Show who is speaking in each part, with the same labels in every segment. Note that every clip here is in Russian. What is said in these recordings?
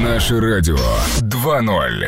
Speaker 1: Наше радио 2.0.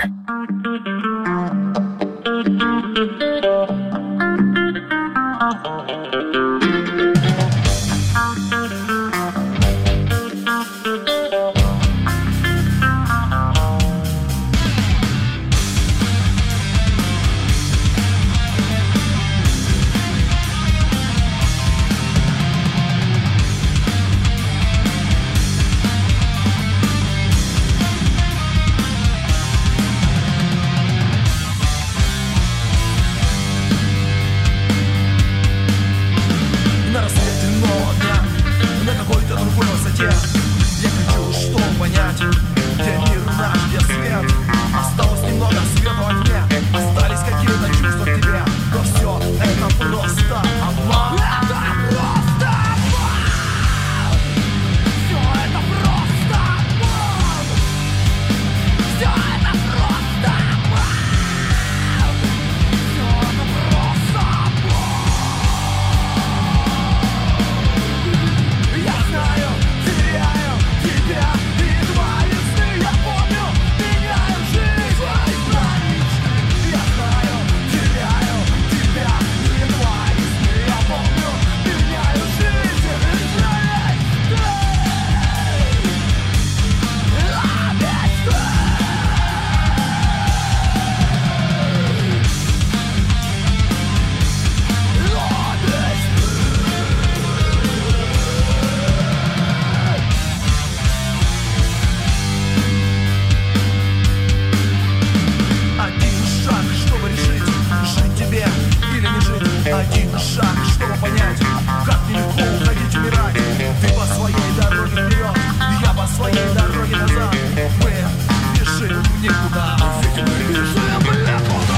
Speaker 2: Один шаг, чтобы понять, как нелегко уходить, умирать. Ты по своей дороге вперед, я по своей дороге назад. Мы бежим никуда, ведь мы бежим некуда.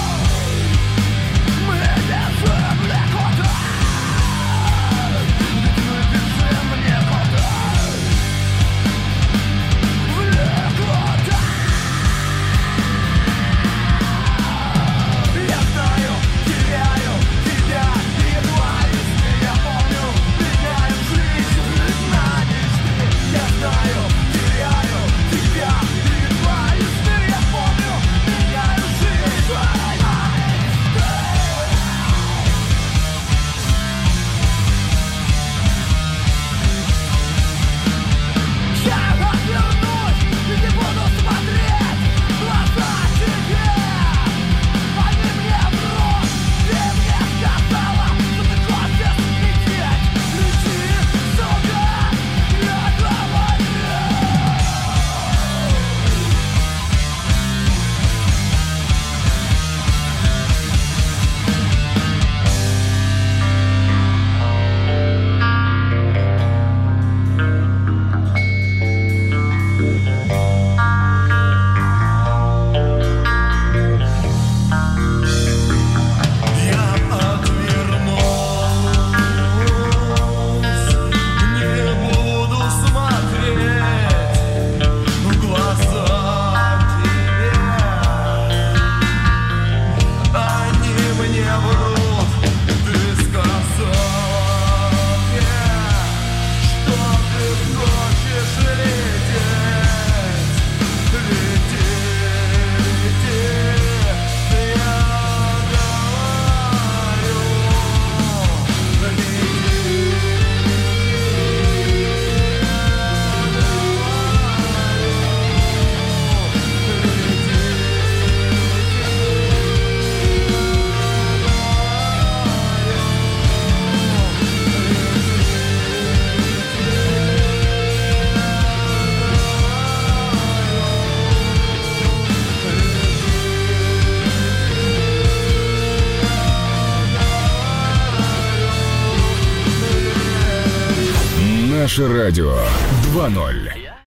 Speaker 2: Мы бежим некуда. Ведь мы бежим некуда. В некуда. Я знаю, теряю тебя, едва если я помню, меняю жизнь на мечты. Я знаю, теряю тебя, едва если я помню, меняю жизнь на мечты. Я обернусь и не буду смотреть в глаза тебе. Они мне врут, ты мне сказала, что ты хочешь лететь. Лети, сука, я говорю. Я отвернусь, не буду смотреть в глаза тебе. Они мне врут, ты сказала мне, что ты хочешь лететь. Лети, лети, я говорю.
Speaker 1: Наше радио 2.0.